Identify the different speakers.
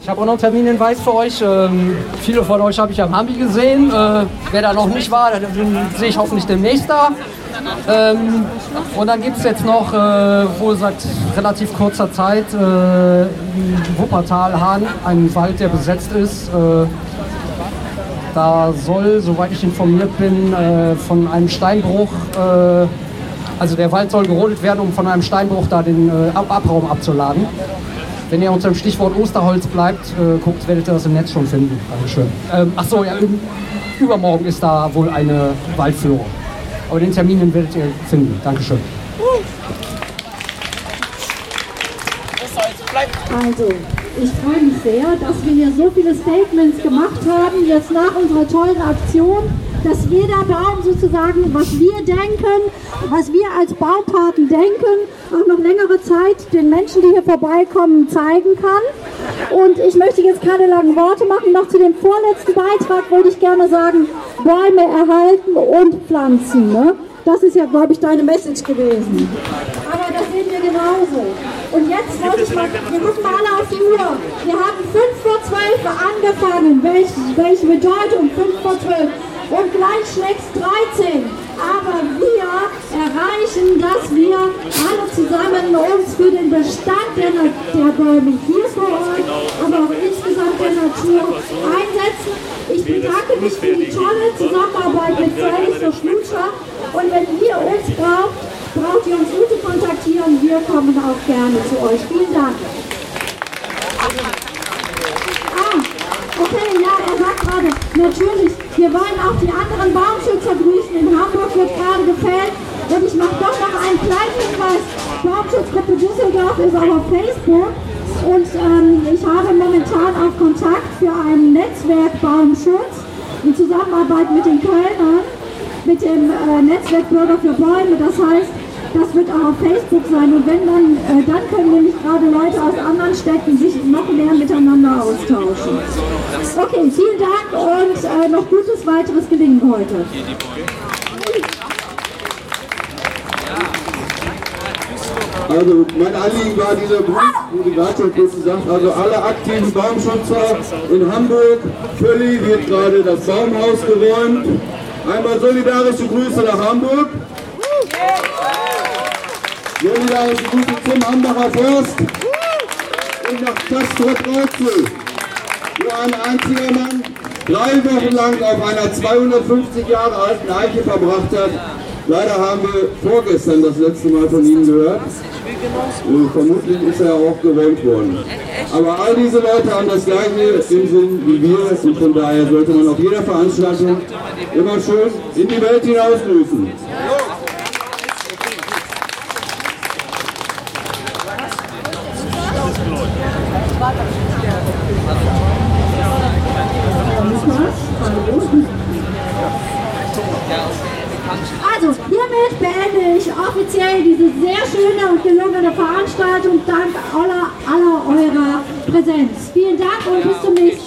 Speaker 1: Ich habe auch noch einen Terminhinweis für euch. Viele von euch habe ich am Hambi gesehen. Wer da noch nicht war, den sehe ich hoffentlich demnächst da. Und dann gibt es jetzt noch, wohl seit relativ kurzer Zeit, in Wuppertal-Hahn, einen Wald, der besetzt ist. Da soll, soweit ich informiert bin, von einem Steinbruch, also der Wald soll gerodet werden, um von einem Steinbruch da den Abraum abzuladen. Wenn ihr unter dem Stichwort Osterholz bleibt, guckt, werdet ihr das im Netz schon finden. Dankeschön. Achso, ja, übermorgen ist da wohl eine Waldführung. Aber den Termin werdet ihr finden. Dankeschön.
Speaker 2: Also, ich freue mich sehr, dass wir hier so viele Statements gemacht haben, jetzt nach unserer tollen Aktion, dass jeder Baum sozusagen, was wir denken, was wir als Baumpaten denken, auch noch längere Zeit den Menschen, die hier vorbeikommen, zeigen kann. Und ich möchte jetzt keine langen Worte machen. Noch zu dem vorletzten Beitrag wollte ich gerne sagen, Bäume erhalten und pflanzen. Ne? Das ist ja, glaube ich, deine Message gewesen. Aber das sehen wir genauso. Und jetzt wollte ich mal, wir gucken mal alle auf die Uhr. Wir haben 5 vor 12 angefangen. Welche Bedeutung? 5 vor 12. Und gleich schlägt es 13. Aber wir erreichen, dass wir alle zusammen uns für den Bestand der Bäume hier vor Ort, aber auch insgesamt der Natur einsetzen. Ich bedanke mich für die tolle Zusammenarbeit mit Fridays for Future. Und wenn ihr uns braucht ihr uns gut zu kontaktieren. Wir kommen auch gerne zu euch. Vielen Dank. Okay, ja, er sagt gerade, natürlich, wir wollen auch die anderen Baumschützer grüßen. In Hamburg wird gerade gefällt. Und ich mache doch noch einen kleinen Hinweis. Baumschutzgruppe Düsseldorf ist auch auf Facebook. Und ich habe momentan auch Kontakt für ein Netzwerk Baumschutz in Zusammenarbeit mit den Kölnern, mit dem Netzwerk Bürger für Bäume. Das heißt, das wird auch auf Facebook sein. Und wenn dann können nämlich gerade Leute aus anderen Städten sich noch mehr miteinander austauschen. Okay, vielen Dank und noch gutes weiteres Gelingen heute.
Speaker 3: Also mein Anliegen war dieser Brief, wo die gerade kurz gesagt, also alle aktiven Baumschützer in Hamburg, Völli wird gerade das Baumhaus geräumt. Einmal solidarische Grüße nach Hamburg. Solidarische Grüße zum Hambacher Forst und nach Castrop-Rauxel, wo ein einziger Mann 3 Wochen lang auf einer 250 Jahre alten Eiche verbracht hat. Leider haben wir vorgestern das letzte Mal von ihm gehört. Vermutlich ist er auch geräumt worden. Aber all diese Leute haben das gleiche im Sinn wie wir und von daher sollte man auf jeder Veranstaltung immer schön in die Welt hinaus grüßen.
Speaker 2: Also, hiermit beende ich offiziell diese sehr schöne und gelungene Veranstaltung dank aller eurer Präsenz. Vielen Dank und bis zum nächsten Mal.